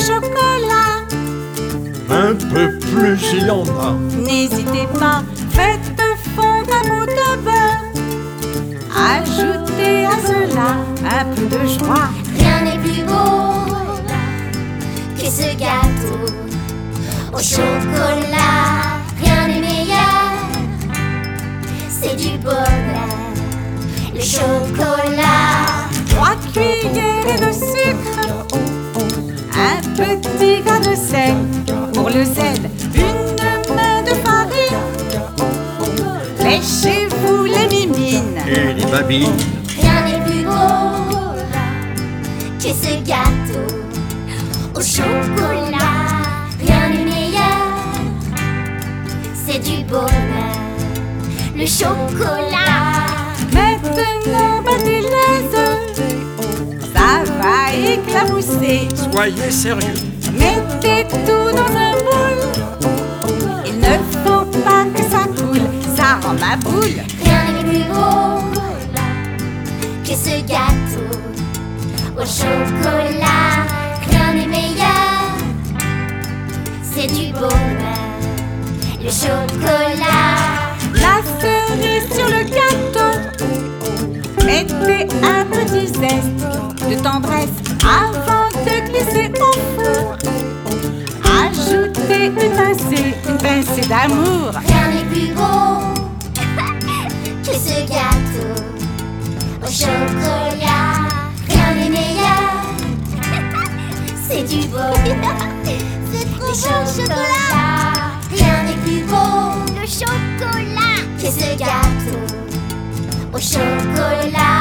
chocolat. Un peu plus il y en a. N'hésitez pas, faites fondre un bout de beurre. Ajoutez à cela un peu de joie. Rien n'est plus beau que ce gâteau au chocolat. Rien n'est meilleur, c'est du bonheur. Le chocolat. 3 cuillerées de sucre, un petit grain de sel. Pour le sel, une main de farine. Léchez-vous les mimines Et les babines. Rien n'est plus beau que ce gâteau au chocolat. Rien n'est meilleur, c'est du bonheur. Le chocolat. Maintenant, battez-les œufs. Ça va éclabousser. Soyez sérieux. Mettez tout dans un moule. Il ne faut pas que ça coule, ça rend ma boule. Rien n'est plus beau que ce gâteau au chocolat. Rien n'est meilleur, c'est du bonheur. Le chocolat. La cerise sur le gâteau. Mettez un petit zeste de tendresse avant de glisser au feu. Ajoutez une pincée d'amour. Rien n'est plus beau que ce gâteau au chocolat. Rien n'est meilleur, c'est du bonheur. C'est trop beau le chocolat. Rien n'est plus beau le chocolat que ce gâteau au chocolat.